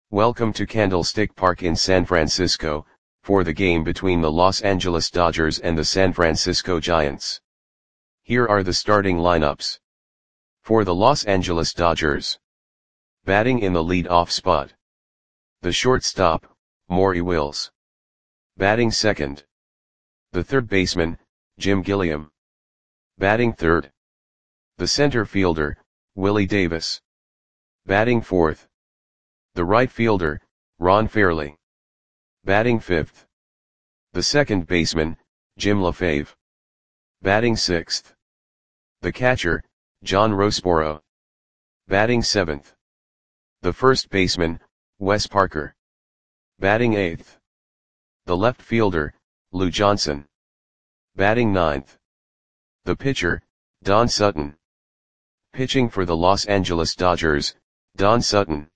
Welcome to Candlestick Park in San Francisco, for the game between the Los Angeles Dodgers and the San Francisco Giants. Here are the starting lineups. For the Los Angeles Dodgers. Batting in the lead-off spot. The shortstop, Maury Wills. Batting second. The third baseman, Jim Gilliam. Batting third. The center fielder, Willie Davis. Batting fourth. The right fielder, Ron Fairly. Batting fifth. The second baseman, Jim LaFave. Batting sixth. The catcher, John Roseboro. Batting seventh. The first baseman, Wes Parker. Batting eighth. The left fielder, Lou Johnson. Batting ninth. The pitcher, Don Sutton. Pitching for the Los Angeles Dodgers, Don Sutton.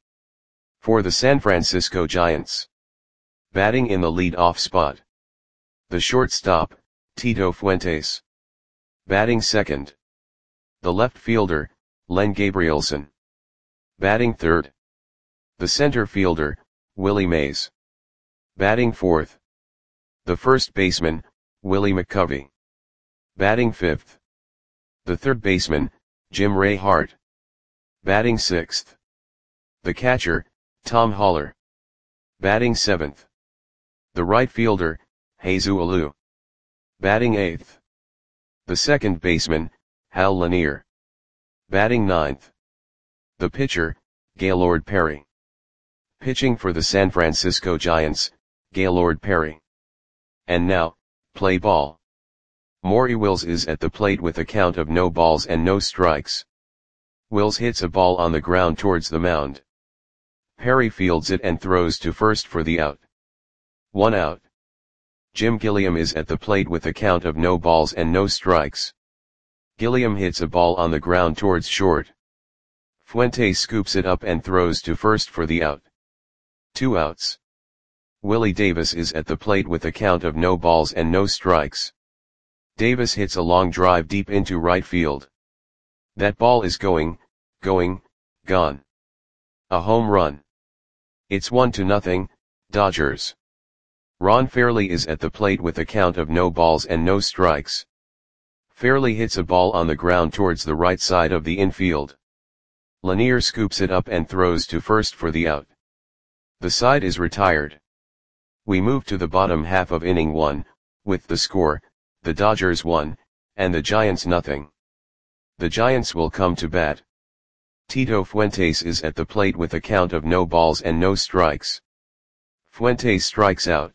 For the San Francisco Giants. Batting in the lead-off spot. The shortstop, Tito Fuentes. Batting second. The left fielder, Len Gabrielson. Batting third. The center fielder, Willie Mays. Batting fourth. The first baseman, Willie McCovey. Batting fifth. The third baseman, Jim Ray Hart. Batting sixth. The catcher, Tom Haller. Batting seventh. The right fielder, Jesus Alou. Batting eighth. The second baseman, Hal Lanier. Batting ninth. The pitcher, Gaylord Perry. Pitching for the San Francisco Giants, Gaylord Perry. And now, play ball. Maury Wills is at the plate with a count of no balls and no strikes. Wills hits a ball on the ground towards the mound. Perry fields it and throws to first for the out. 1 out. Jim Gilliam is at the plate with a count of no balls and no strikes. Gilliam hits a ball on the ground towards short. Fuentes scoops it up and throws to first for the out. 2 outs. Willie Davis is at the plate with a count of no balls and no strikes. Davis hits a long drive deep into right field. That ball is gone. A home run. It's 1-0, Dodgers. Ron Fairly is at the plate with a count of no balls and no strikes. Fairly hits a ball on the ground towards the right side of the infield. Lanier scoops it up and throws to first for the out. The side is retired. We move to the bottom half of inning 1, with the score, the Dodgers 1, and the Giants 0. The Giants will come to bat. Tito Fuentes is at the plate with a count of no balls and no strikes. Fuentes strikes out.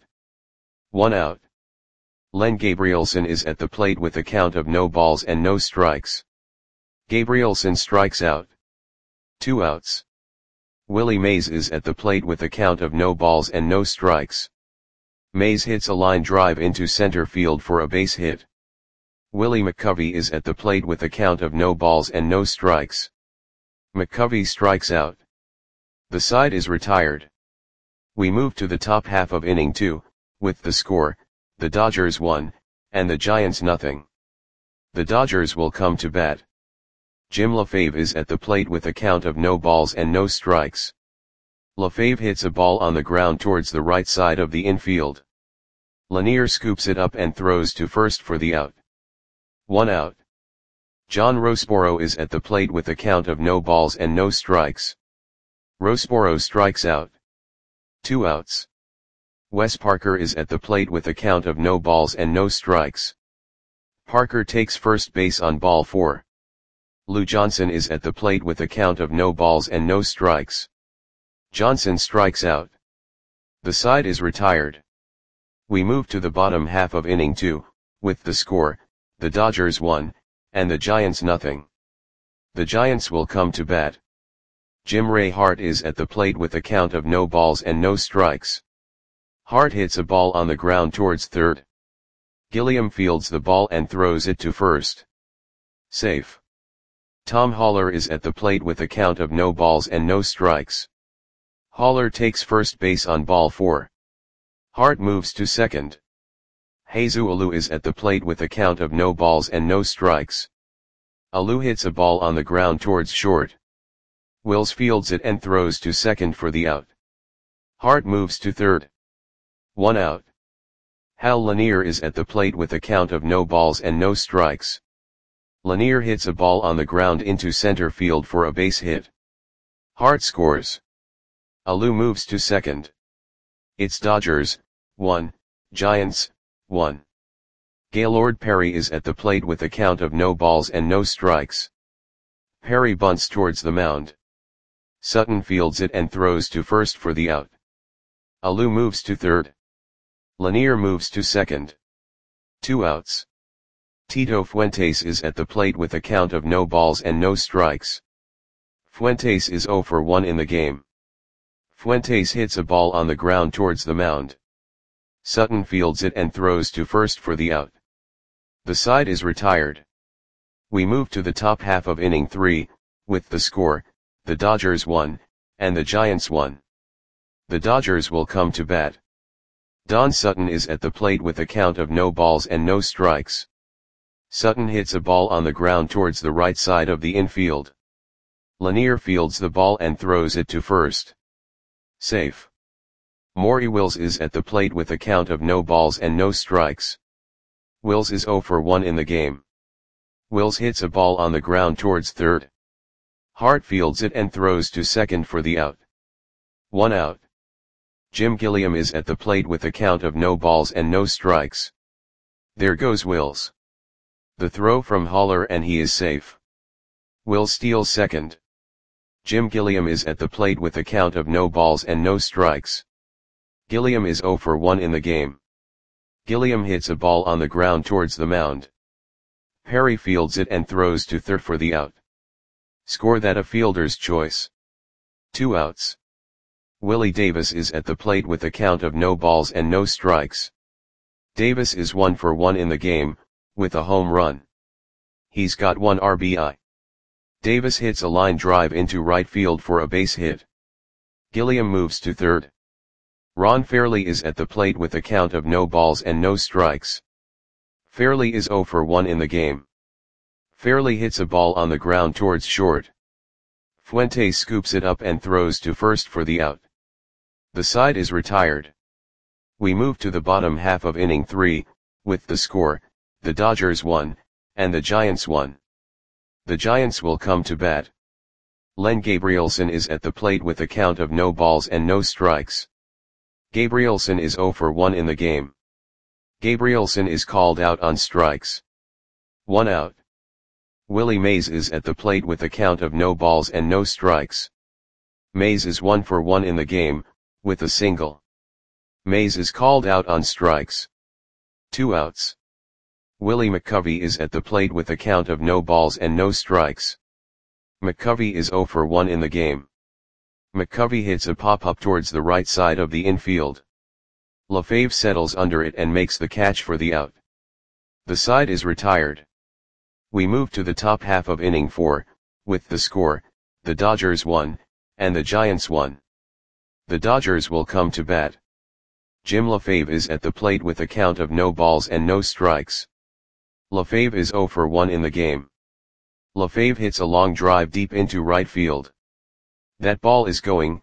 1 out. Len Gabrielson is at the plate with a count of no balls and no strikes. Gabrielson strikes out. 2 outs. Willie Mays is at the plate with a count of no balls and no strikes. Mays hits a line drive into center field for a base hit. Willie McCovey is at the plate with a count of no balls and no strikes. McCovey strikes out. The side is retired. We move to the top half of inning 2, with the score, the Dodgers 1, and the Giants 0. The Dodgers will come to bat. Jim LaFave is at the plate with a count of no balls and no strikes. LaFave hits a ball on the ground towards the right side of the infield. Lanier scoops it up and throws to first for the out. 1 out. John Roseboro is at the plate with a count of no balls and no strikes. Roseboro strikes out. 2 outs. Wes Parker is at the plate with a count of no balls and no strikes. Parker takes first base on ball 4. Lou Johnson is at the plate with a count of no balls and no strikes. Johnson strikes out. The side is retired. We move to the bottom half of inning 2, with the score, the Dodgers 1, and the Giants 0. The Giants will come to bat. Jim Ray Hart is at the plate with a count of no balls and no strikes. Hart hits a ball on the ground towards third. Gilliam fields the ball and throws it to first. Safe. Tom Haller is at the plate with a count of no balls and no strikes. Haller takes first base on ball 4. Hart moves to second. Jesus Alou is at the plate with a count of no balls and no strikes. Alou hits a ball on the ground towards short. Wills fields it and throws to second for the out. Hart moves to third. 1 out. Hal Lanier is at the plate with a count of no balls and no strikes. Lanier hits a ball on the ground into center field for a base hit. Hart scores. Alou moves to second. It's Dodgers, 1, Giants, 1. Gaylord Perry is at the plate with a count of no balls and no strikes. Perry bunts towards the mound. Sutton fields it and throws to first for the out. Alou moves to third. Lanier moves to second. 2 outs. Tito Fuentes is at the plate with a count of no balls and no strikes. Fuentes is 0 for 1 in the game. Fuentes hits a ball on the ground towards the mound. Sutton fields it and throws to first for the out. The side is retired. We move to the top half of inning 3, with the score, the Dodgers 1, and the Giants 1. The Dodgers will come to bat. Don Sutton is at the plate with a count of no balls and no strikes. Sutton hits a ball on the ground towards the right side of the infield. Lanier fields the ball and throws it to first. Safe. Maury Wills is at the plate with a count of no balls and no strikes. Wills is 0 for 1 in the game. Wills hits a ball on the ground towards third. Hart fields it and throws to second for the out. 1 out. Jim Gilliam is at the plate with a count of no balls and no strikes. There goes Wills. The throw from Haller and he is safe. Wills steals second. Jim Gilliam is at the plate with a count of no balls and no strikes. Gilliam is 0 for 1 in the game. Gilliam hits a ball on the ground towards the mound. Perry fields it and throws to third for the out. Score that a fielder's choice. 2 outs. Willie Davis is at the plate with a count of no balls and no strikes. Davis is 1 for 1 in the game, with a home run. He's got 1 RBI. Davis hits a line drive into right field for a base hit. Gilliam moves to third. Ron Fairly is at the plate with a count of no balls and no strikes. Fairly is 0 for 1 in the game. Fairly hits a ball on the ground towards short. Fuentes scoops it up and throws to first for the out. The side is retired. We move to the bottom half of inning 3, with the score, the Dodgers 1, and the Giants 1. The Giants will come to bat. Len Gabrielson is at the plate with a count of no balls and no strikes. Gabrielson is 0 for 1 in the game. Gabrielson is called out on strikes. 1 out. Willie Mays is at the plate with a count of no balls and no strikes. Mays is 1 for 1 in the game, with a single. Mays is called out on strikes. 2 outs. Willie McCovey is at the plate with a count of no balls and no strikes. McCovey is 0 for 1 in the game. McCovey hits a pop-up towards the right side of the infield. LaFave settles under it and makes the catch for the out. The side is retired. We move to the top half of inning 4, with the score, the Dodgers 1, and the Giants 1. The Dodgers will come to bat. Jim LaFave is at the plate with a count of no balls and no strikes. LaFave is 0 for 1 in the game. LaFave hits a long drive deep into right field. That ball is gone.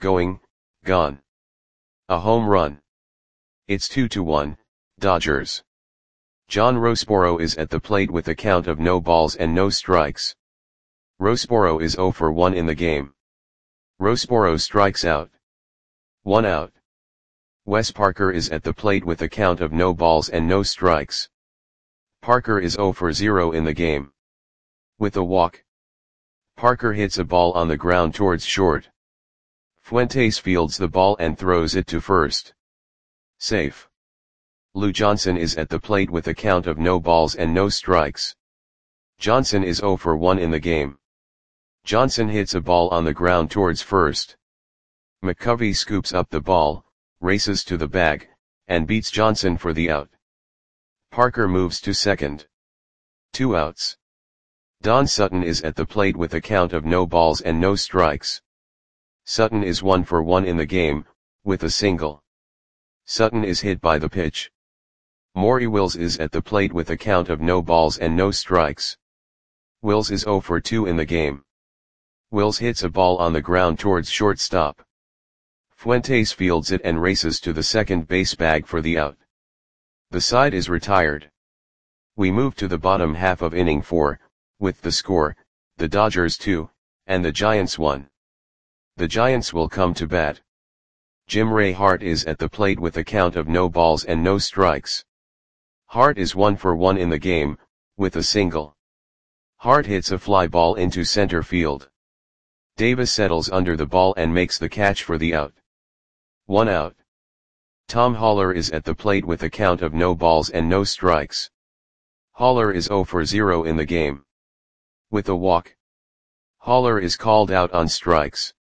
A home run. It's 2-1, Dodgers. John Roseboro is at the plate with a count of no balls and no strikes. Roseboro is 0 for 1 in the game. Roseboro strikes out. 1 out. Wes Parker is at the plate with a count of no balls and no strikes. Parker is 0 for 0 in the game. With a walk. Parker hits a ball on the ground towards short. Fuentes fields the ball and throws it to first. Safe. Lou Johnson is at the plate with a count of no balls and no strikes. Johnson is 0 for 1 in the game. Johnson hits a ball on the ground towards first. McCovey scoops up the ball, races to the bag, and beats Johnson for the out. Parker moves to second. 2 outs. Don Sutton is at the plate with a count of no balls and no strikes. Sutton is 1 for 1 in the game, with a single. Sutton is hit by the pitch. Maury Wills is at the plate with a count of no balls and no strikes. Wills is 0 for 2 in the game. Wills hits a ball on the ground towards shortstop. Fuentes fields it and races to the second base bag for the out. The side is retired. We move to the bottom half of inning 4, with the score, the Dodgers 2, and the Giants 1. The Giants will come to bat. Jim Ray Hart is at the plate with a count of no balls and no strikes. Hart is 1 for 1 in the game, with a single. Hart hits a fly ball into center field. Davis settles under the ball and makes the catch for the out. 1 out. Tom Haller is at the plate with a count of no balls and no strikes. Haller is 0 for 0 in the game. With a walk. Haller is called out on strikes.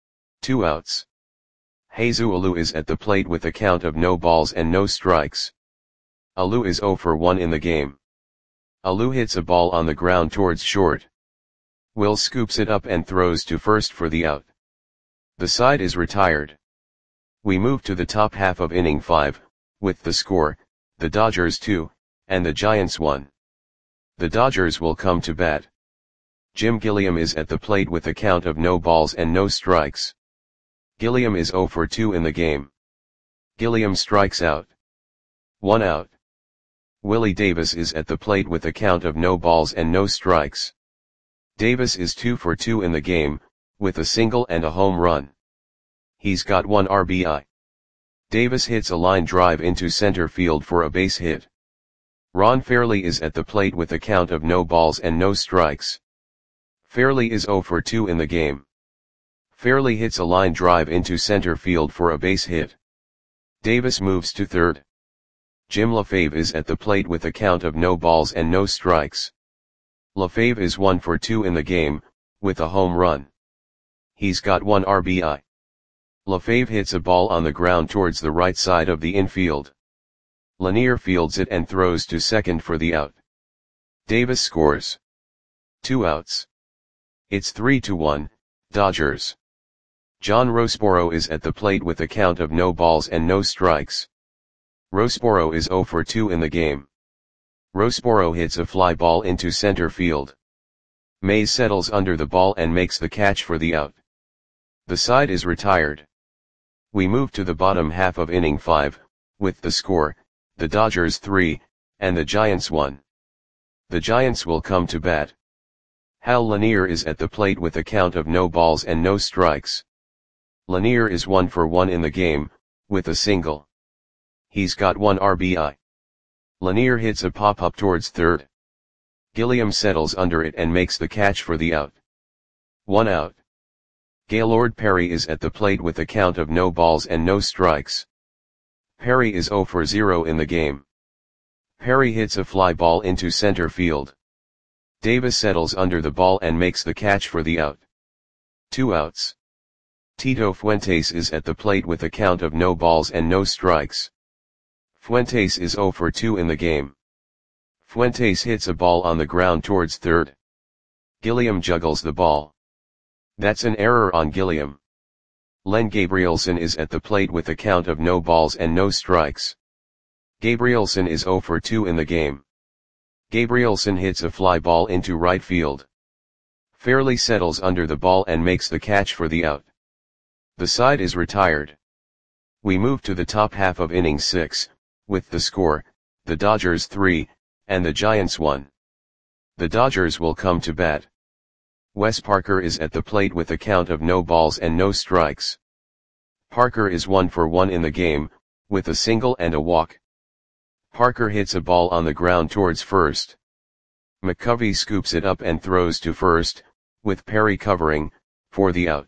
2 outs. Jesus Alou is at the plate with a count of no balls and no strikes. Alou is 0 for 1 in the game. Alou hits a ball on the ground towards short. Will scoops it up and throws to first for the out. The side is retired. We move to the top half of inning 5, with the score, the Dodgers 2, and the Giants 1. The Dodgers will come to bat. Jim Gilliam is at the plate with a count of no balls and no strikes. Gilliam is 0 for 2 in the game. Gilliam strikes out. 1 out. Willie Davis is at the plate with a count of no balls and no strikes. Davis is 2 for 2 in the game, with a single and a home run. He's got 1 RBI. Davis hits a line drive into center field for a base hit. Ron Fairly is at the plate with a count of no balls and no strikes. Fairly is 0 for 2 in the game. Fairly hits a line drive into center field for a base hit. Davis moves to third. Jim LaFave is at the plate with a count of no balls and no strikes. LaFave is 1 for 2 in the game, with a home run. He's got 1 RBI. LaFave hits a ball on the ground towards the right side of the infield. Lanier fields it and throws to second for the out. Davis scores. 2 outs. It's 3-1, Dodgers. John Roseboro is at the plate with a count of no balls and no strikes. Roseboro is 0 for 2 in the game. Roseboro hits a fly ball into center field. Mays settles under the ball and makes the catch for the out. The side is retired. We move to the bottom half of inning 5, with the score, the Dodgers 3, and the Giants 1. The Giants will come to bat. Hal Lanier is at the plate with a count of no balls and no strikes. Lanier is 1 for 1 in the game, with a single. He's got 1 RBI. Lanier hits a pop-up towards third. Gilliam settles under it and makes the catch for the out. 1 out. Gaylord Perry is at the plate with a count of no balls and no strikes. Perry is 0 for 0 in the game. Perry hits a fly ball into center field. Davis settles under the ball and makes the catch for the out. 2 outs. Tito Fuentes is at the plate with a count of no balls and no strikes. Fuentes is 0 for 2 in the game. Fuentes hits a ball on the ground towards third. Gilliam juggles the ball. That's an error on Gilliam. Len Gabrielson is at the plate with a count of no balls and no strikes. Gabrielson is 0 for 2 in the game. Gabrielson hits a fly ball into right field. Fairly settles under the ball and makes the catch for the out. The side is retired. We move to the top half of inning 6, with the score, the Dodgers 3, and the Giants 1. The Dodgers will come to bat. Wes Parker is at the plate with a count of no balls and no strikes. Parker is 1 for 1 in the game, with a single and a walk. Parker hits a ball on the ground towards first. McCovey scoops it up and throws to first, with Perry covering, for the out.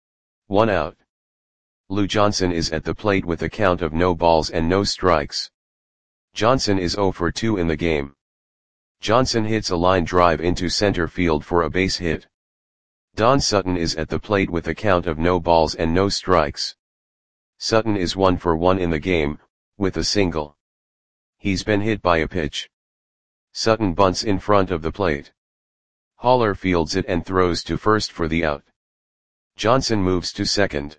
1 out. Lou Johnson is at the plate with a count of no balls and no strikes. Johnson is 0 for 2 in the game. Johnson hits a line drive into center field for a base hit. Don Sutton is at the plate with a count of no balls and no strikes. Sutton is 1 for 1 in the game, with a single. He's been hit by a pitch. Sutton bunts in front of the plate. Haller fields it and throws to first for the out. Johnson moves to second.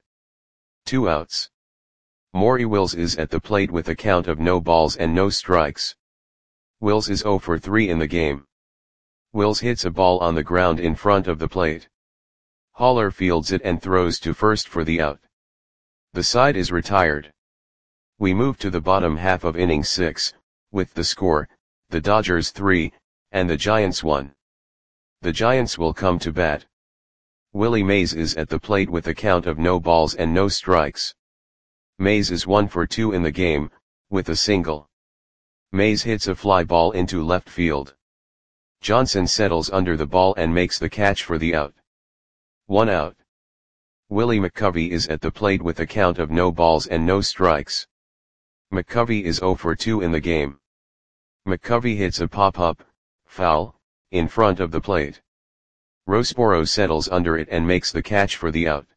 2 outs. Maury Wills is at the plate with a count of no balls and no strikes. Wills is 0 for 3 in the game. Wills hits a ball on the ground in front of the plate. Haller fields it and throws to first for the out. The side is retired. We move to the bottom half of inning 6, with the score, the Dodgers 3, and the Giants 1. The Giants will come to bat. Willie Mays is at the plate with a count of no balls and no strikes. Mays is 1 for 2 in the game, with a single. Mays hits a fly ball into left field. Johnson settles under the ball and makes the catch for the out. 1 out. Willie McCovey is at the plate with a count of no balls and no strikes. McCovey is 0 for 2 in the game. McCovey hits a pop-up, foul, in front of the plate. Roseboro settles under it and makes the catch for the out.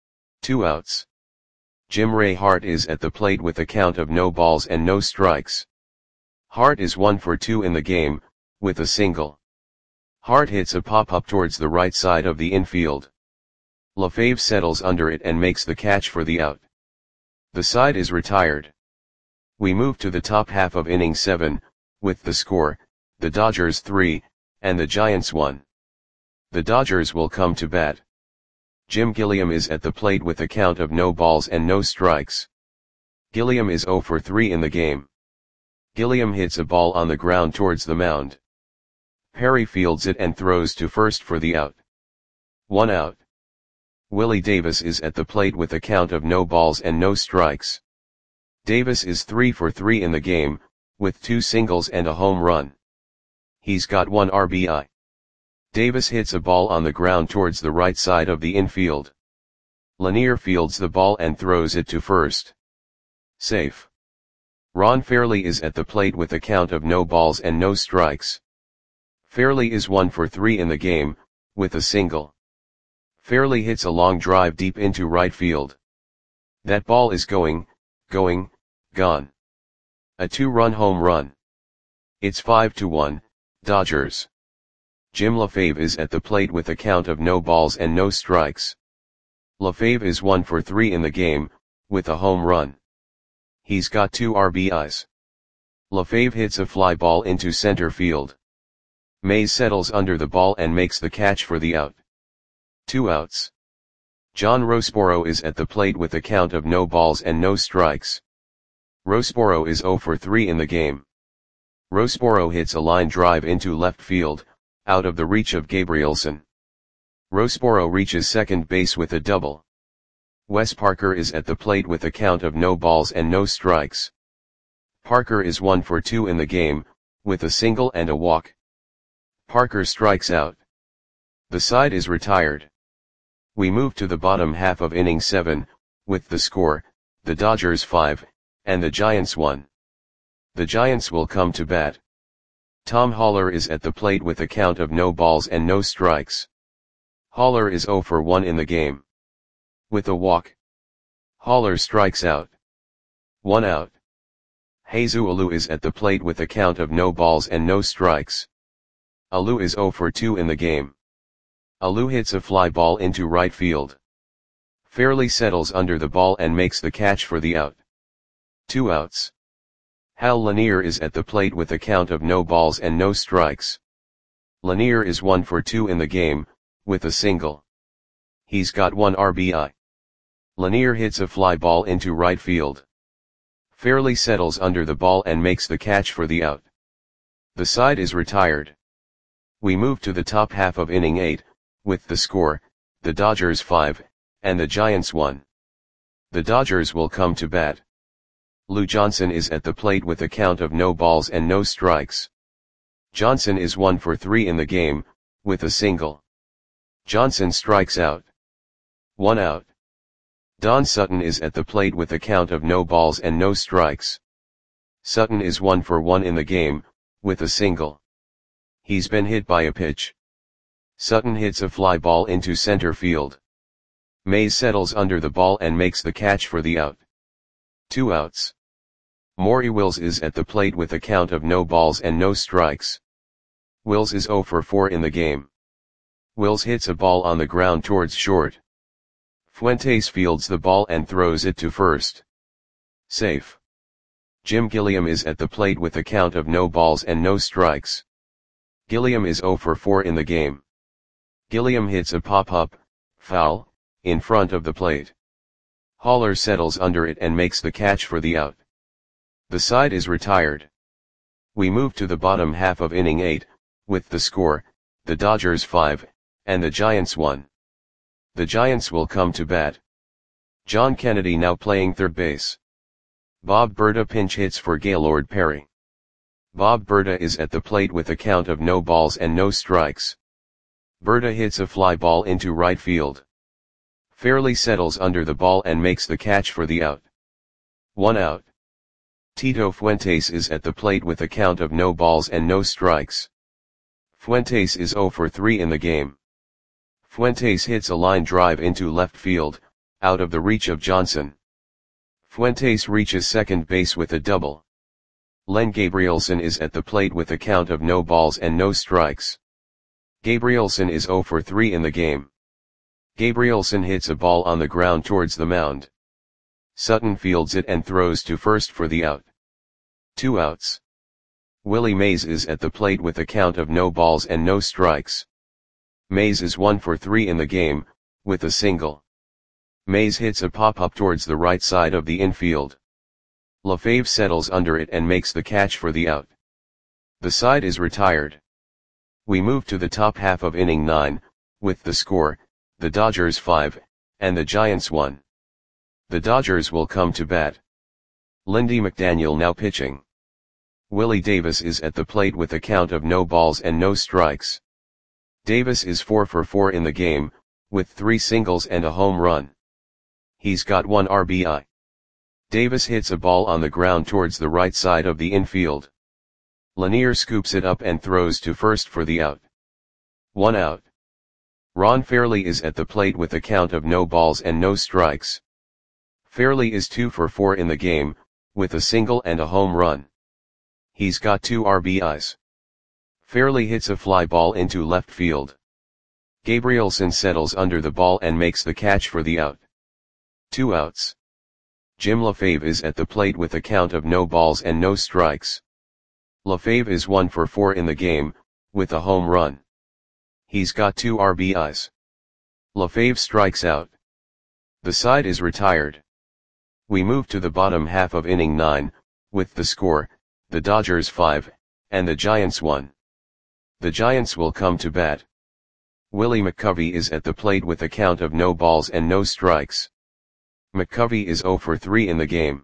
2 outs. Jim Ray Hart is at the plate with a count of no balls and no strikes. Hart is 1 for 2 in the game, with a single. Hart hits a pop-up towards the right side of the infield. LaFave settles under it and makes the catch for the out. The side is retired. We move to the top half of inning 7, with the score, the Dodgers 3, and the Giants 1. The Dodgers will come to bat. Jim Gilliam is at the plate with a count of no balls and no strikes. Gilliam is 0 for 3 in the game. Gilliam hits a ball on the ground towards the mound. Perry fields it and throws to first for the out. 1 out. Willie Davis is at the plate with a count of no balls and no strikes. Davis is 3 for 3 in the game, with 2 singles and a home run. He's got 1 RBI. Davis hits a ball on the ground towards the right side of the infield. Lanier fields the ball and throws it to first. Safe. Ron Fairly is at the plate with a count of no balls and no strikes. Fairly is 1 for 3 in the game, with a single. Fairly hits a long drive deep into right field. That ball is gone. A 2-run home run. It's 5-1, Dodgers. Jim LaFave is at the plate with a count of no balls and no strikes. LaFave is 1 for 3 in the game, with a home run. He's got 2 RBIs. LaFave hits a fly ball into center field. Mays settles under the ball and makes the catch for the out. 2 outs. John Roseboro is at the plate with a count of no balls and no strikes. Roseboro is 0 for 3 in the game. Roseboro hits a line drive into left field, out of the reach of Gabrielson. Roseboro reaches second base with a double. Wes Parker is at the plate with a count of no balls and no strikes. Parker is 1 for 2 in the game, with a single and a walk. Parker strikes out. The side is retired. We move to the bottom half of inning 7, with the score, the Dodgers 5, and the Giants 1. The Giants will come to bat. Tom Haller is at the plate with a count of no balls and no strikes. Haller is 0 for 1 in the game. With a walk. Haller strikes out. 1 out. Jesus Alou is at the plate with a count of no balls and no strikes. Alou is 0 for 2 in the game. Alou hits a fly ball into right field. Fairly settles under the ball and makes the catch for the out. 2 outs. Hal Lanier is at the plate with a count of no balls and no strikes. Lanier is 1 for 2 in the game, with a single. He's got 1 RBI. Lanier hits a fly ball into right field. Fairly settles under the ball and makes the catch for the out. The side is retired. We move to the top half of inning 8, with the score, the Dodgers 5, and the Giants 1. The Dodgers will come to bat. Lou Johnson is at the plate with a count of no balls and no strikes. Johnson is 1 for 3 in the game, with a single. Johnson strikes out. 1 out. Don Sutton is at the plate with a count of no balls and no strikes. Sutton is 1 for 1 in the game, with a single. He's been hit by a pitch. Sutton hits a fly ball into center field. Mays settles under the ball and makes the catch for the out. 2 outs. Maury Wills is at the plate with a count of no balls and no strikes. Wills is 0 for 4 in the game. Wills hits a ball on the ground towards short. Fuentes fields the ball and throws it to first. Safe. Jim Gilliam is at the plate with a count of no balls and no strikes. Gilliam is 0 for 4 in the game. Gilliam hits a pop-up, foul, in front of the plate. Haller settles under it and makes the catch for the out. The side is retired. We move to the bottom half of inning 8, with the score, the Dodgers 5, and the Giants 1. The Giants will come to bat. John Kennedy now playing third base. Bob Berta pinch hits for Gaylord Perry. Bob Berta is at the plate with a count of no balls and no strikes. Berta hits a fly ball into right field. Fairly settles under the ball and makes the catch for the out. 1 out. Tito Fuentes is at the plate with a count of no balls and no strikes. Fuentes is 0 for 3 in the game. Fuentes hits a line drive into left field, out of the reach of Johnson. Fuentes reaches second base with a double. Len Gabrielson is at the plate with a count of no balls and no strikes. Gabrielson is 0 for 3 in the game. Gabrielson hits a ball on the ground towards the mound. Sutton fields it and throws to first for the out. 2 outs. Willie Mays is at the plate with a count of no balls and no strikes. Mays is 1 for 3 in the game, with a single. Mays hits a pop-up towards the right side of the infield. LaFave settles under it and makes the catch for the out. The side is retired. We move to the top half of inning 9, with the score, the Dodgers 5, and the Giants 1. The Dodgers will come to bat. Lindy McDaniel now pitching. Willie Davis is at the plate with a count of no balls and no strikes. Davis is 4 for 4 in the game, with 3 singles and a home run. He's got 1 RBI. Davis hits a ball on the ground towards the right side of the infield. Lanier scoops it up and throws to first for the out. 1 out. Ron Fairly is at the plate with a count of no balls and no strikes. Fairly is 2 for 4 in the game, with a single and a home run. He's got 2 RBIs. Fairly hits a fly ball into left field. Gabrielson settles under the ball and makes the catch for the out. 2 outs. Jim LaFave is at the plate with a count of no balls and no strikes. LaFave is 1 for 4 in the game, with a home run. He's got 2 RBIs. LaFave strikes out. The side is retired. We move to the bottom half of inning 9, with the score, the Dodgers 5, and the Giants 1. The Giants will come to bat. Willie McCovey is at the plate with a count of no balls and no strikes. McCovey is 0 for 3 in the game.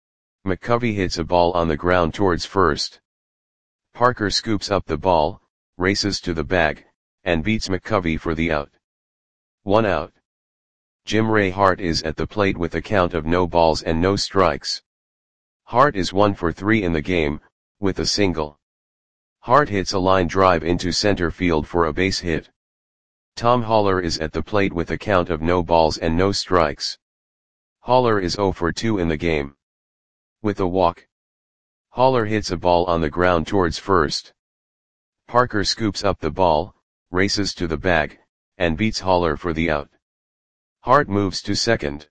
McCovey hits a ball on the ground towards first. Parker scoops up the ball, races to the bag, and beats McCovey for the out. 1 out. Jim Ray Hart is at the plate with a count of no balls and no strikes. Hart is 1 for 3 in the game, with a single. Hart hits a line drive into center field for a base hit. Tom Haller is at the plate with a count of no balls and no strikes. Haller is 0 for 2 in the game. With a walk. Haller hits a ball on the ground towards first. Parker scoops up the ball, races to the bag, and beats Haller for the out. Hart moves to second.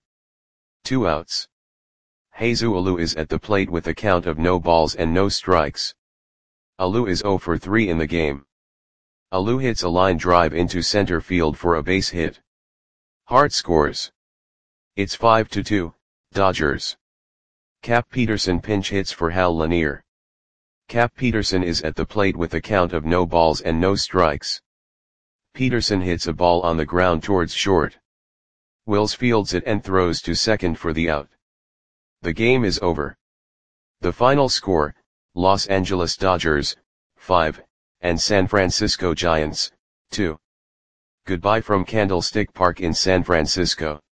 2 outs. Jesus Alou is at the plate with a count of no balls and no strikes. Alou is 0 for 3 in the game. Alou hits a line drive into center field for a base hit. Hart scores. It's 5-2, Dodgers. Cap Peterson pinch hits for Hal Lanier. Cap Peterson is at the plate with a count of no balls and no strikes. Peterson hits a ball on the ground towards short. Wills fields it and throws to second for the out. The game is over. The final score, Los Angeles Dodgers, 5, and San Francisco Giants, 2. Goodbye from Candlestick Park in San Francisco.